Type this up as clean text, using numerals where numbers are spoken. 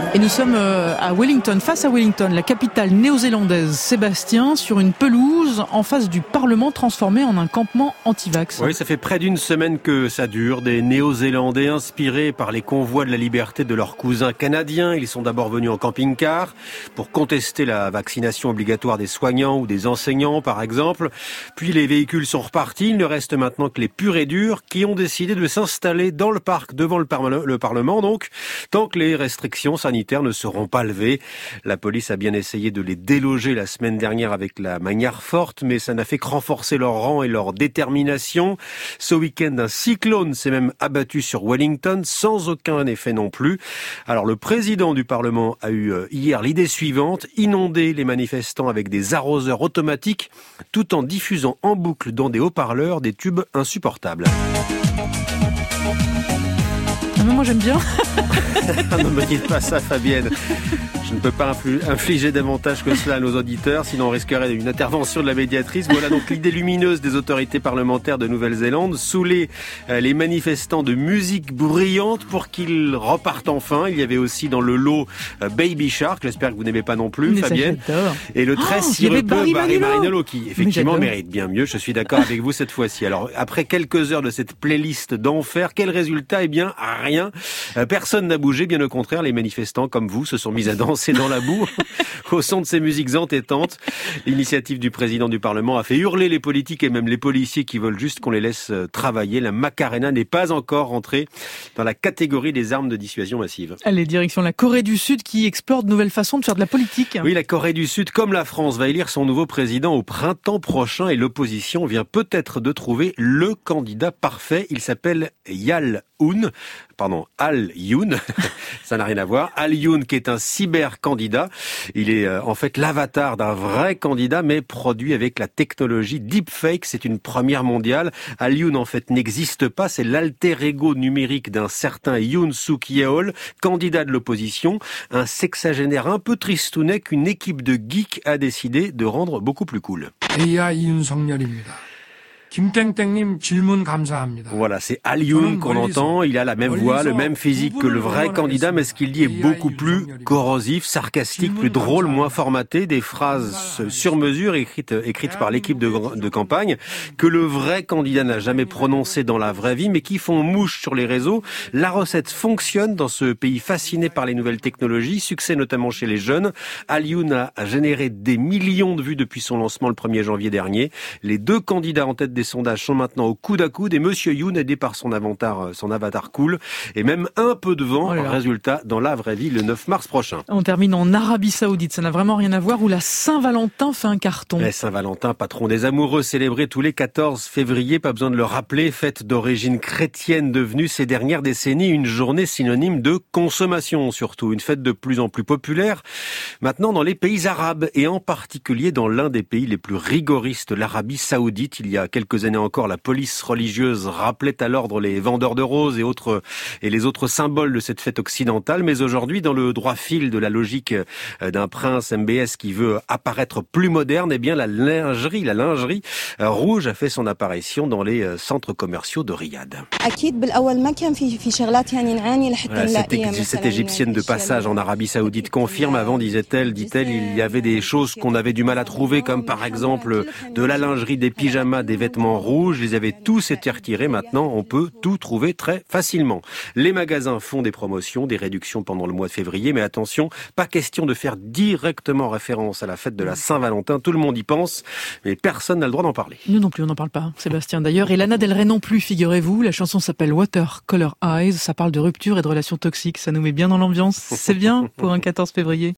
Et nous sommes à Wellington, face à Wellington, la capitale néo-zélandaise. Sébastien, sur une pelouse en face du Parlement transformé en un campement anti-vax. Oui, ça fait près d'une semaine que ça dure. Des Néo-Zélandais inspirés par les convois de la liberté de leurs cousins canadiens. Ils sont d'abord venus en camping-car pour contester la vaccination obligatoire des soignants ou des enseignants, par exemple. Puis les véhicules sont repartis. Il ne reste maintenant que les purs et durs qui ont décidé de s'installer dans le parc devant le Parlement, donc, tant que les restrictions sanitaires ne seront pas levées. La police a bien essayé de les déloger la semaine dernière avec la manière forte, mais ça n'a fait que renforcer leur rang et leur détermination. Ce week-end, un cyclone s'est même abattu sur Wellington, sans aucun effet non plus. Alors le président du Parlement a eu hier l'idée suivante, inonder les manifestants avec des arroseurs automatiques, tout en diffusant en boucle dans des haut-parleurs des tubes insupportables. Moi j'aime bien. Ne me dites pas ça, Fabienne. Je ne peux pas infliger davantage que cela à nos auditeurs, sinon on risquerait une intervention de la médiatrice. Voilà donc l'idée lumineuse des autorités parlementaires de Nouvelle-Zélande, saouler les manifestants de musique bruyante pour qu'ils repartent enfin. Il y avait aussi dans le lot Baby Shark, j'espère que vous n'aimez pas non plus, mais Fabienne. Et le très sirupeux Barry Manilow qui effectivement mérite bien mieux, je suis d'accord avec vous cette fois-ci. Alors après quelques heures de cette playlist d'enfer, quel résultat? Eh bien rien. Personne n'a bougé, bien au contraire, les manifestants comme vous se sont mis à danser dans la boue au son de ces musiques entêtantes. L'initiative du président du Parlement a fait hurler les politiques et même les policiers qui veulent juste qu'on les laisse travailler. La Macarena n'est pas encore rentrée dans la catégorie des armes de dissuasion massive. Allez, direction la Corée du Sud qui explore de nouvelles façons de faire de la politique. Oui, la Corée du Sud, comme la France, va élire son nouveau président au printemps prochain et l'opposition vient peut-être de trouver le candidat parfait. Il s'appelle Al Yoon, ça n'a rien à voir. Al Yoon qui est un cyber-candidat. Il est en fait l'avatar d'un vrai candidat mais produit avec la technologie deepfake. C'est une première mondiale. Al Yoon en fait n'existe pas. C'est l'alter ego numérique d'un certain Yoon Suk Yeol, candidat de l'opposition. Un sexagénaire un peu tristounet qu'une équipe de geeks a décidé de rendre beaucoup plus cool. Voilà, c'est Al Yoon qu'on entend. Il a la même voix, le même physique que le vrai candidat, mais ce qu'il dit est beaucoup plus corrosif, sarcastique, plus drôle, moins formaté. Des phrases sur mesure écrites par l'équipe de campagne que le vrai candidat n'a jamais prononcées dans la vraie vie, mais qui font mouche sur les réseaux. La recette fonctionne dans ce pays fasciné par les nouvelles technologies, succès notamment chez les jeunes. Al Yoon a généré des millions de vues depuis son lancement le 1er janvier dernier. Les deux candidats en tête des sondages sont maintenant au coude à coude et Monsieur Yoon, aidé par son avatar cool, est même un peu devant. Résultat, dans la vraie vie, le 9 mars prochain. On termine en Arabie Saoudite. Ça n'a vraiment rien à voir, où la Saint-Valentin fait un carton. Mais Saint-Valentin, patron des amoureux, célébré tous les 14 février, pas besoin de le rappeler, fête d'origine chrétienne devenue ces dernières décennies une journée synonyme de consommation, surtout. Une fête de plus en plus populaire, maintenant dans les pays arabes, et en particulier dans l'un des pays les plus rigoristes, l'Arabie Saoudite. Il y a quelques années encore, la police religieuse rappelait à l'ordre les vendeurs de roses et les autres symboles de cette fête occidentale. Mais aujourd'hui, dans le droit fil de la logique d'un prince MBS qui veut apparaître plus moderne, eh bien la lingerie rouge a fait son apparition dans les centres commerciaux de Riyad. Cette égyptienne de passage en Arabie Saoudite confirme. Avant, dit-elle, il y avait des choses qu'on avait du mal à trouver, comme par exemple de la lingerie, des pyjamas, des vêtements rouges. Ils avaient tous été retirés. Maintenant, on peut tout trouver très facilement. Les magasins font des promotions, des réductions pendant le mois de février, mais attention, pas question de faire directement référence à la fête de la Saint-Valentin. Tout le monde y pense, mais personne n'a le droit d'en parler. Nous non plus, on n'en parle pas, Sébastien d'ailleurs. Et Lana Del Rey non plus, figurez-vous. La chanson s'appelle Watercolor Eyes. Ça parle de rupture et de relations toxiques. Ça nous met bien dans l'ambiance. C'est bien pour un 14 février.